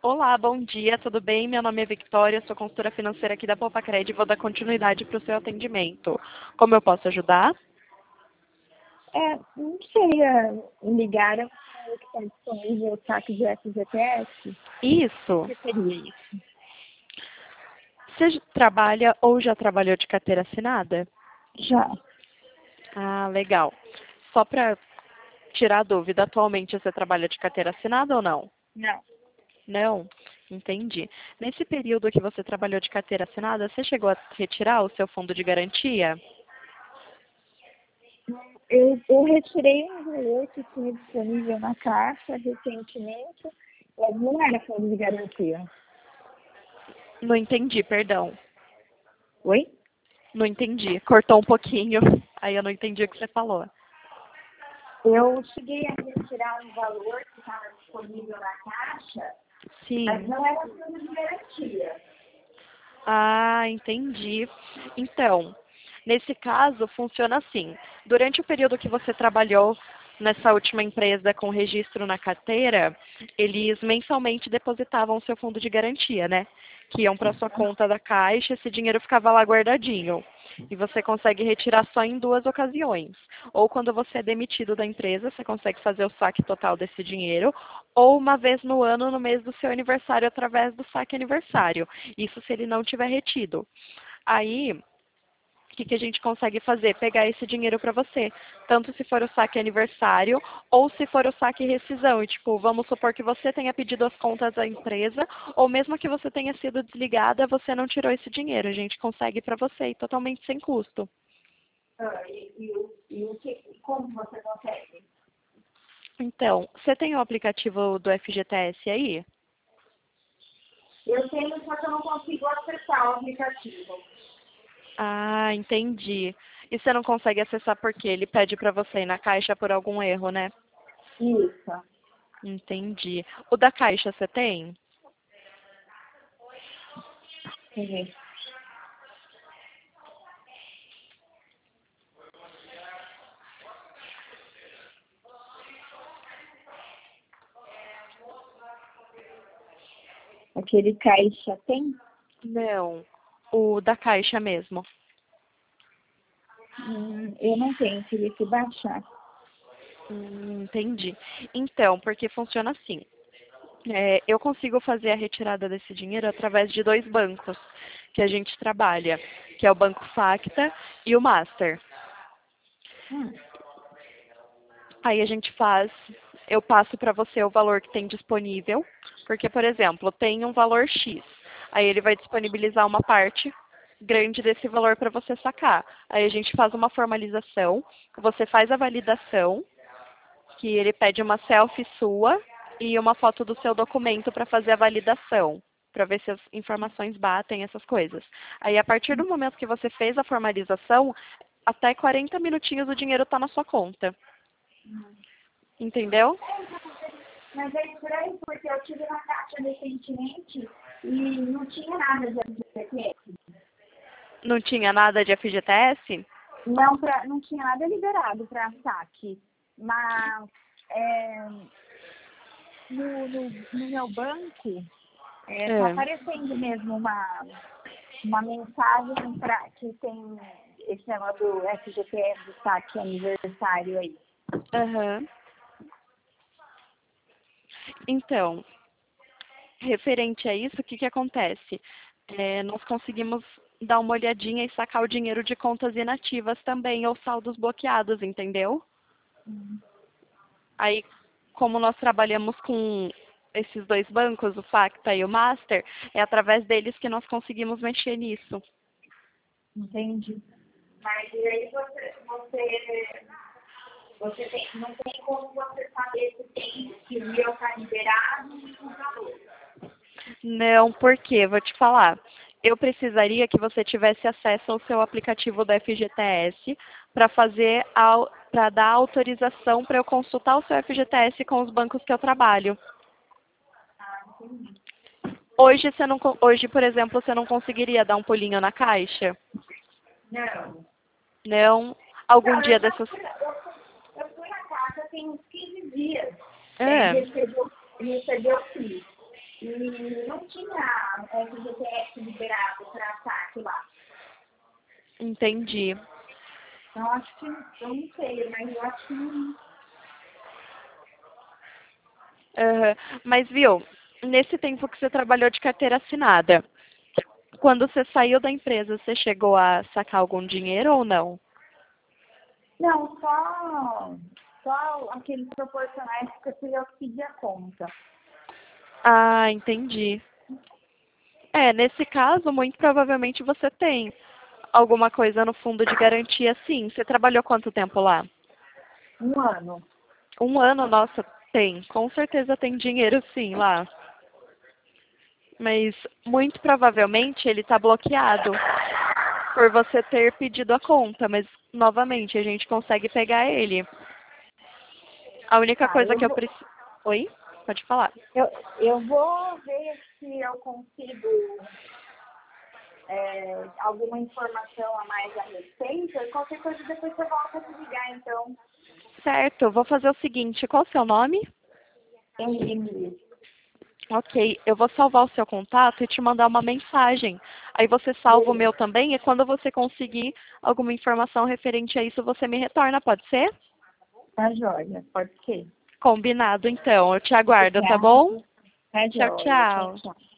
Olá, bom dia, tudo bem? Meu nome é Victoria, sou consultora financeira aqui da Poupa-Cred e vou dar continuidade para o seu atendimento. Como eu posso ajudar? Não sei, ligaram falando que está disponível o saque de FGTS? O Isso. que seria isso? Você trabalha ou já trabalhou de carteira assinada? Já. Ah, legal. Só para tirar a dúvida, atualmente você trabalha de carteira assinada ou não? Não. Não? Entendi. Nesse período que você trabalhou de carteira assinada, você chegou a retirar o seu fundo de garantia? Eu retirei um valor que tinha disponível na Caixa recentemente, mas não era fundo de garantia. Não entendi, perdão. Oi? Não entendi. Cortou um pouquinho. Aí eu não entendi o que você falou. Eu cheguei a retirar um valor que estava disponível na Caixa, mas Sim. não era fundo de garantia. Ah, entendi. Então, nesse caso, funciona assim. Durante o período que você trabalhou nessa última empresa com registro na carteira, eles mensalmente depositavam seu fundo de garantia, né? Que iam para sua conta da Caixa, esse dinheiro ficava lá guardadinho. E você consegue retirar só em duas ocasiões. Ou quando você é demitido da empresa, você consegue fazer o saque total desse dinheiro, ou uma vez no ano, no mês do seu aniversário, através do saque aniversário. Isso se ele não tiver retido. Aí, o que a gente consegue fazer? Pegar esse dinheiro para você. Tanto se for o saque aniversário ou se for o saque rescisão. E, tipo, vamos supor que você tenha pedido as contas da empresa ou mesmo que você tenha sido desligada, você não tirou esse dinheiro. A gente consegue para você e totalmente sem custo. Como você consegue? Então, você tem o aplicativo do FGTS aí? Eu tenho, só que eu não consigo acessar o aplicativo. Ah, entendi. E você não consegue acessar porque ele pede para você ir na caixa por algum erro, né? Isso. Entendi. O da caixa você tem? Uhum. Aquele caixa tem? Não. O da caixa mesmo. Eu não tenho, teria que baixar. Entendi. Então, porque funciona assim. Eu consigo fazer a retirada desse dinheiro através de dois bancos que a gente trabalha, que é o Banco Facta e o Master. Hum, Aí a gente faz, eu passo para você o valor que tem disponível, porque, por exemplo, tem um valor X. Aí ele vai disponibilizar uma parte grande desse valor para você sacar. Aí a gente faz uma formalização, você faz a validação, que ele pede uma selfie sua e uma foto do seu documento para fazer a validação, para ver se as informações batem, essas coisas. Aí, a partir do momento que você fez a formalização, até 40 minutinhos o dinheiro está na sua conta. Entendeu? Mas é estranho porque eu tive na Caixa recentemente e não tinha nada de FGTS. Não tinha nada de FGTS? Não tinha nada liberado para saque. Mas no meu banco tá É. aparecendo mesmo uma mensagem que tem esse negócio do FGTS do saque aniversário aí. Aham. Então, referente a isso, o que acontece? Nós conseguimos dar uma olhadinha e sacar o dinheiro de contas inativas também, ou saldos bloqueados, entendeu? Aí, como nós trabalhamos com esses dois bancos, o Facta e o Master, é através deles que nós conseguimos mexer nisso. Entendi. Mas e aí não tem como você saber se o meu está liberado e o valor. Não, por quê? Vou te falar. Eu precisaria que você tivesse acesso ao seu aplicativo da FGTS para dar autorização para eu consultar o seu FGTS com os bancos que eu trabalho. Hoje, hoje, por exemplo, você não conseguiria dar um pulinho na caixa? Não. Não? Algum Não, dia dessas. eu fui na casa tem uns 15 dias. É. Recebi o FII. E não tinha FGTS liberado para saque lá. Entendi. Então, acho que, eu não sei, mas eu acho que não. Aham. Mas, viu, nesse tempo que você trabalhou de carteira assinada, quando você saiu da empresa, você chegou a sacar algum dinheiro ou não? Não, só aqueles proporcionais que eu fui eu que pedi a conta. Ah, entendi. É, nesse caso, muito provavelmente você tem alguma coisa no fundo de garantia, sim. Você trabalhou quanto tempo lá? 1 ano. 1 ano, nossa, tem. Com certeza tem dinheiro sim lá. Mas muito provavelmente ele está bloqueado por você ter pedido a conta. Mas, novamente, a gente consegue pegar ele. A única Tá, coisa que eu preciso... Oi? Pode falar. eu vou ver se eu consigo alguma informação a mais a respeito. E qualquer coisa depois você volta a te ligar, então. Certo, vou fazer o seguinte. Qual o seu nome? Emily. Ok, eu vou salvar o seu contato e te mandar uma mensagem. Aí você salva o Beleza. meu também e quando você conseguir alguma informação referente a isso, você me retorna, pode ser? Tá joia, pode ser. Combinado, então. Eu te aguardo, tá Obrigada. bom? Tá Tchau, joia. Tchau, tchau. tchau.